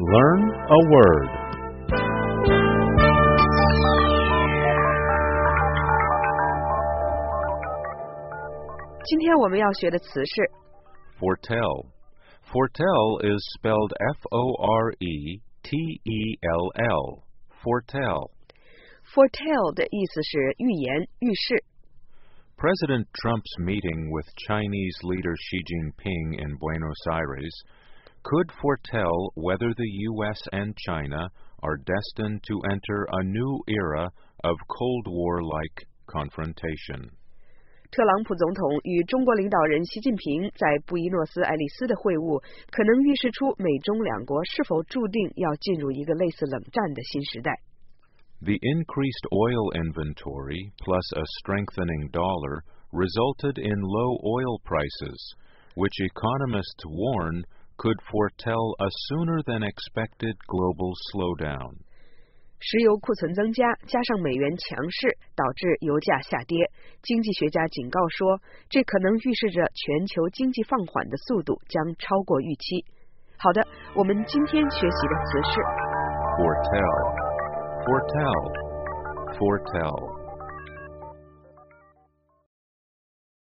Learn a word. Foretell. Foretell is spelled F-O-R-E-T-E-L-L. Foretell. Foretell 的意思是预言、预示。 President Trump's meeting with Chinese leader Xi Jinping in Buenos Aires could foretell whether the U.S. and China are destined to enter a new era of Cold War-like confrontation. 特朗普总统与中国领导人习近平在布宜诺斯艾利斯的会晤，可能预示出美中两国是否注定要进入一个类似冷战的新时代。 The increased oil inventory plus a strengthening dollar resulted in low oil prices, which economists warn could foretell a sooner than expected global slowdown. 石油库存增加，加上美元强势，导致油价下跌。经济学家警告说，这可能预示着全球经济放缓的速度将超过预期。好的，我们今天学习的词是 Foretell. Foretell. Foretell.